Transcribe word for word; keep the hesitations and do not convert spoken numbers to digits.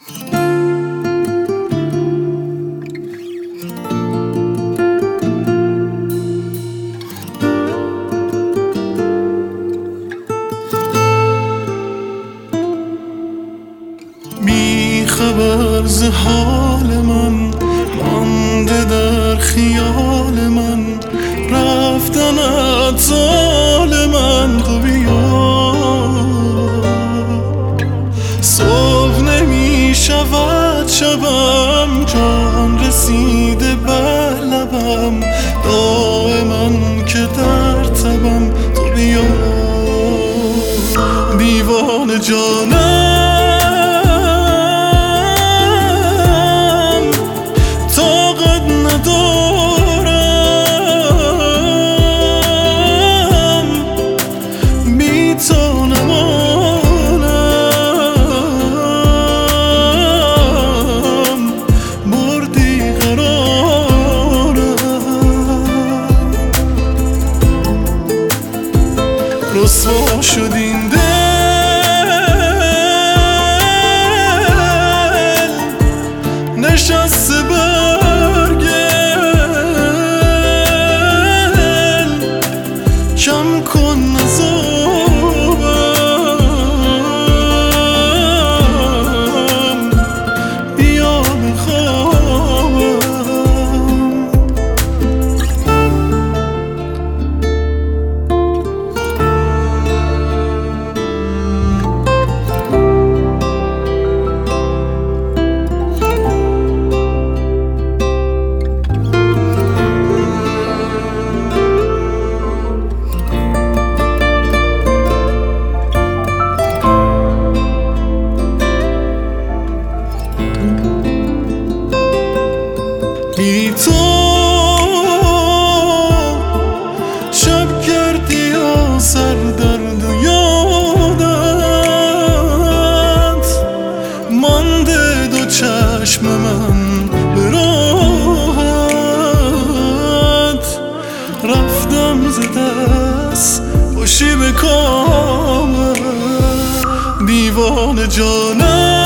خبر ز حال من مانده در خیال من، رفتنت زال من. تو بیا صبح نمی شود شبم، جان رسیده بر لبم، دائما که در تبم. تو بیا دیوانه جانم، رسوا شد این دل، نشسته بر گل. کم کن عذابم، بیا بخوابم. بی تو شب کردی و سر درد و یادت مانده دو چشم من به راحت. رفتم ز دست خوشی به کامت، دیوانه جانم.